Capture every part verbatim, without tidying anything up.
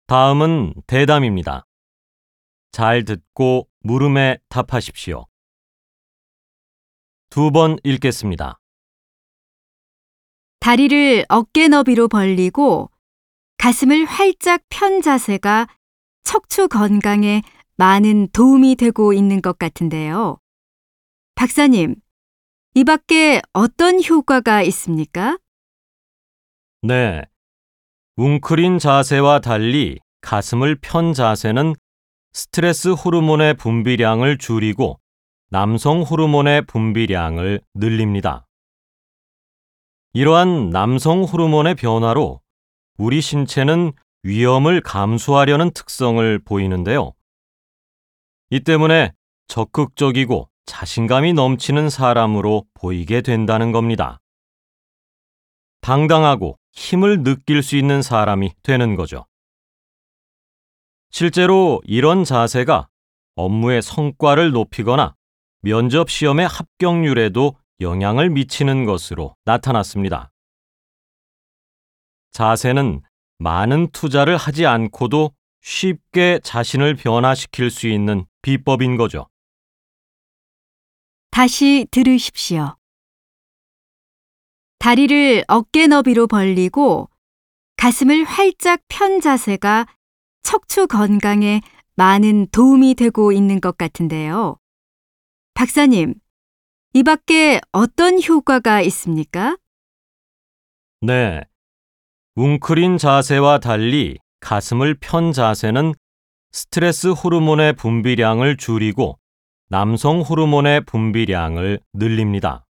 다음은 대담입니다. 잘 듣고 물음에 답하십시오. 두 번 읽겠습니다. 다리를 어깨 너비로 벌리고 가슴을 활짝 편 자세가 척추 건강에 많은 도움이 되고 있는 것 같은데요. 박사님, 이 밖에 어떤 효과가 있습니까? 네. 웅크린 자세와 달리 가슴을 편 자세는 스트레스 호르몬의 분비량을 줄이고 남성 호르몬의 분비량을 늘립니다. 이러한 남성 호르몬의 변화로 우리 신체는 위험을 감수하려는 특성을 보이는데요. 이 때문에 적극적이고 자신감이 넘치는 사람으로 보이게 된다는 겁니다. 당당하고 힘을 느낄 수 있는 사람이 되는 거죠. 실제로 이런 자세가 업무의 성과를 높이거나 면접 시험의 합격률에도 영향을 미치는 것으로 나타났습니다. 자세는 많은 투자를 하지 않고도 쉽게 자신을 변화시킬 수 있는 비법인 거죠. 다시 들으십시오. 다리를 어깨 너비로 벌리고 가슴을 활짝 편 자세가 척추 건강에 많은 도움이 되고 있는 것 같은데요. 박사님, 이 밖에 어떤 효과가 있습니까? 네. 웅크린 자세와 달리 가슴을 편 자세는 스트레스 호르몬의 분비량을 줄이고 남성 호르몬의 분비량을 늘립니다.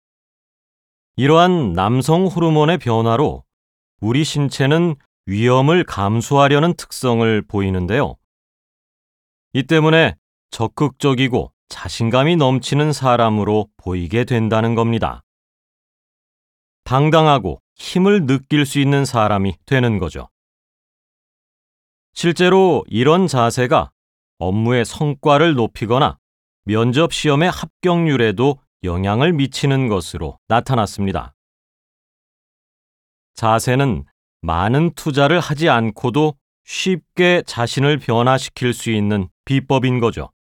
이러한 남성 호르몬의 변화로 우리 신체는 위험을 감수하려는 특성을 보이는데요. 이 때문에 적극적이고 자신감이 넘치는 사람으로 보이게 된다는 겁니다. 당당하고 힘을 느낄 수 있는 사람이 되는 거죠. 실제로 이런 자세가 업무의 성과를 높이거나 면접 시험의 합격률에도 영향을 미치는 것으로 나타났습니다. 자세는 많은 투자를 하지 않고도 쉽게 자신을 변화시킬 수 있는 비법인 거죠.